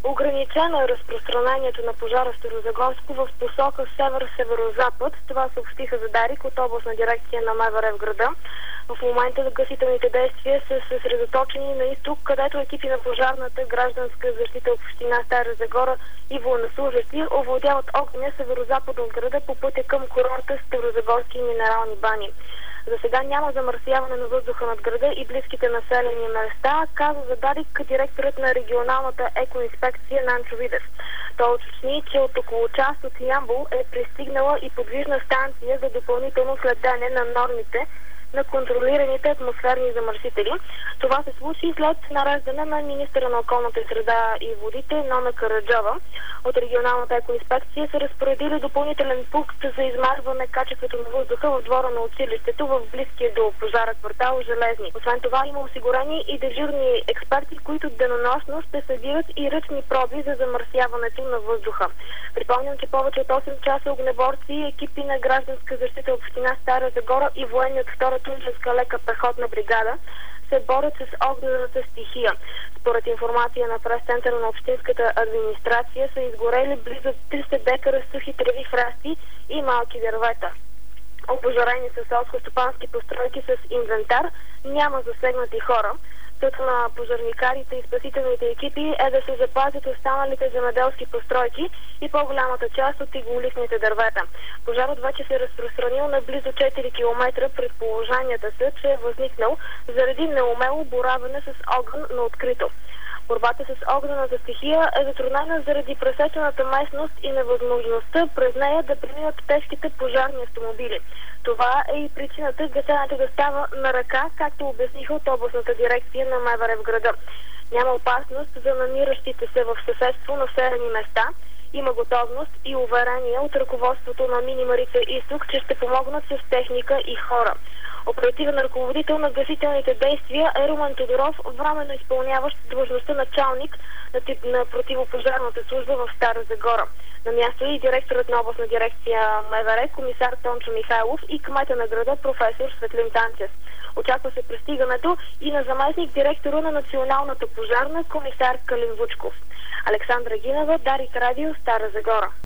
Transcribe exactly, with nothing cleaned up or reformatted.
Ограничено е разпространението на пожара в Старозагорско в посока север-северозапад. Това съобщиха за Дарик от областна дирекция на МВР в града. В момента гасителните действия са съсредоточени на изток, където екипи на пожарната гражданска защита в община Стара Загора и военнослужащи овладяват огъня северозапад от града по пътя към курорта Старозагорски минерални бани. За сега няма замърсяване на въздуха над града и близките населени места, каза за Дарик директорът на регионалната екоинспекция Нанчо Видев. Той уточни, че от около част от Ямбол е пристигнала и подвижна станция за допълнително следене на нормите на контролираните атмосферни замърсители. Това се случи след нареждане на министъра на околната среда и водите Нона Караджова. От регионалната екоинспекция са разпоредили допълнителен пункт за измерване качеството на въздуха в двора на училището в близкия до пожара квартал Железни. Освен това има осигурени и дежурни експерти, които денонощно ще събират и ръчни проби за замърсяването на въздуха. Припомням, че повече от осем часа огнеборци, екипи на гражданска защита в община Стара Загора и военни от втората Тундженска лека пехотна бригада се борят с огнената стихия. Според информация на прес-центъра на общинската администрация са изгорели близо триста декара сухи треви, храсти и малки дървета. Опожарени са селско-стопански постройки с инвентар, няма засегнати хора. Целта на пожарникарите и спасителните екипи е да се запазят останалите земеделски постройки и по-голямата част от иглолистните дървета. Пожарът вече се е разпространил на близо четири километра. Предположенията са, че е възникнал заради неумело боравене с огън на открито. Борбата с огнената стихия е затруднена заради пресечената местност и невъзможността през нея да преминат тежките пожарни автомобили. Това е и причината гасенето да става на ръка, както обясниха от областната дирекция на МВР в града. Няма опасност за намиращите се в съседство населени места. Има готовност и уверение от ръководството на Мини Марица Изток, че ще помогнат с техника и хора. Оперативен ръководител на гасителните действия е Румен Тодоров, временно изпълняващ длъжността началник на, тип, на противопожарната служба в Стара Загора. На място е и директорът на областна дирекция МВР, комисар Тончо Михайлов и кмета на града професор Светлин Танчев. Очаква се пристигането и на заместник директора на националната пожарна комисар Калин Вучков. Александра Гинева, Дарик радио, Стара Загора.